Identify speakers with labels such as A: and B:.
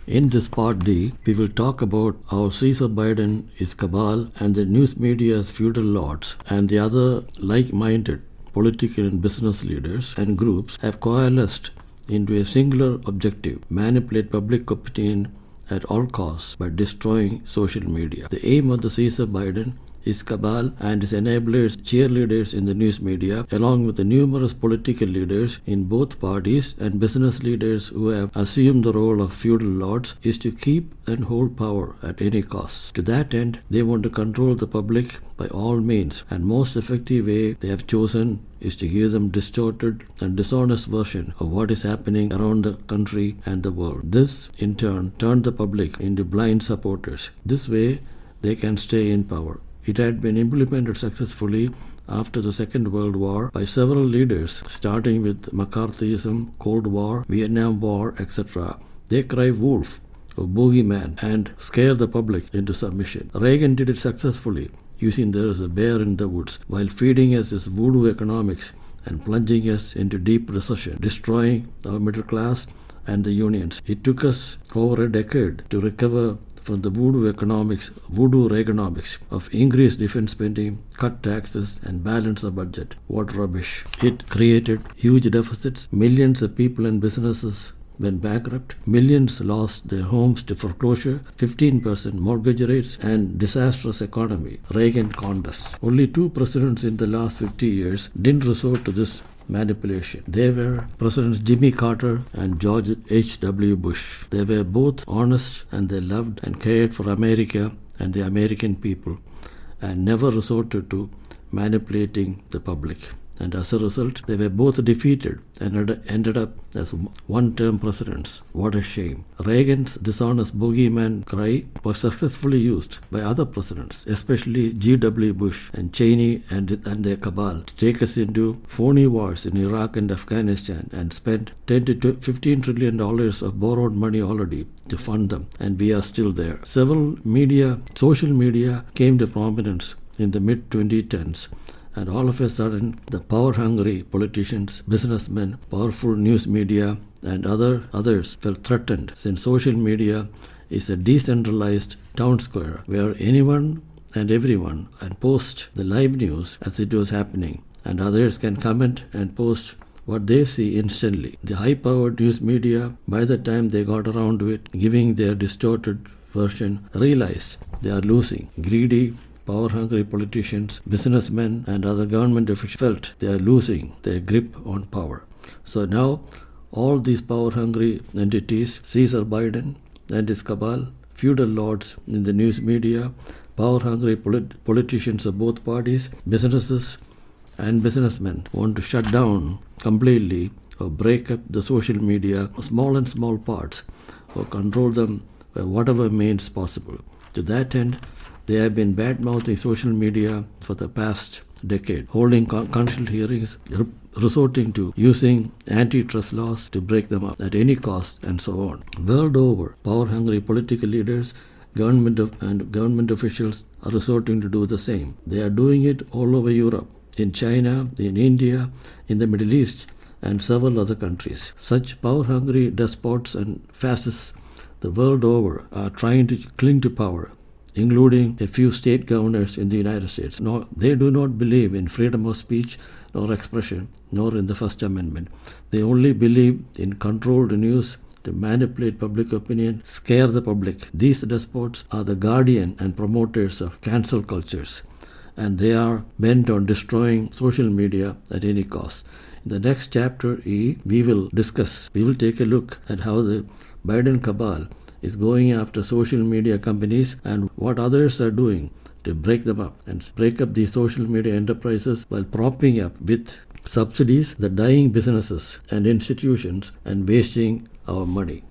A: In this part D, we will talk about how Caesar Biden, his cabal, and the news media's feudal lords and the other like-minded political and business leaders and groups have coalesced into a singular objective: manipulate public opinion at all costs by destroying social media. The aim of the Caesar Biden, his cabal, and his enablers, cheerleaders in the news media, along with the numerous political leaders in both parties and business leaders who have assumed the role of feudal lords, is to keep and hold power at any cost. To that end, they want to control the public by all means, and most effective way they have chosen is to give them distorted and dishonest version of what is happening around the country and the world. This, in turn, turned the public into blind supporters. This way, they can stay in power. It had been implemented successfully after the Second World War by several leaders, starting with McCarthyism, Cold War, Vietnam War, etc. They cry wolf or boogeyman and scare the public into submission. Reagan did it successfully, using there as a bear in the woods, while feeding us his voodoo economics and plunging us into deep recession, destroying our middle class and the unions. It took us over a decade to recover from the voodoo Reaganomics of increased defense spending, cut taxes, and balance the budget. What rubbish. It created huge deficits. Millions of people and businesses went bankrupt. Millions lost their homes to foreclosure, 15% mortgage rates, and disastrous economy. Reagan conned us. Only two presidents in the last 50 years didn't resort to this manipulation. They were Presidents Jimmy Carter and George H.W. Bush. They were both honest, and they loved and cared for America and the American people and never resorted to manipulating the public. And as a result, they were both defeated and ended up as one-term presidents. What a shame. Reagan's dishonest boogeyman cry was successfully used by other presidents, especially G.W. Bush and Cheney and their cabal, to take us into phony wars in Iraq and Afghanistan and spent $10 to $15 trillion of borrowed money already to fund them, and we are still there. Social media came to prominence in the mid-2010s. And all of a sudden, the power-hungry politicians, businessmen, powerful news media, and others felt threatened, since social media is a decentralized town square where anyone and everyone can post the live news as it was happening, and others can comment and post what they see instantly. The high-powered news media, by the time they got around to it, giving their distorted version, realized they are losing. Greedy, power-hungry politicians, businessmen, and other government officials felt they are losing their grip on power. So now, all these power-hungry entities, Caesar Biden and his cabal, feudal lords in the news media, power-hungry politicians of both parties, businesses and businessmen, want to shut down completely or break up the social media, small parts, or control them by whatever means possible. To that end, they have been bad-mouthing social media for the past decade, holding council hearings, resorting to using antitrust laws to break them up at any cost, and so on. World over, power-hungry political leaders, government officials are resorting to do the same. They are doing it all over Europe, in China, in India, in the Middle East, and several other countries. Such power-hungry despots and fascists the world over are trying to cling to power, including a few state governors in the United States. They do not believe in freedom of speech nor expression, nor in the First Amendment. They only believe in controlled news to manipulate public opinion, scare the public. These despots are the guardian and promoters of cancel cultures, and they are bent on destroying social media at any cost. In the next chapter E, we will take a look at how the Biden cabal is going after social media companies and what others are doing to break them up and break up these social media enterprises while propping up with subsidies the dying businesses and institutions and wasting our money.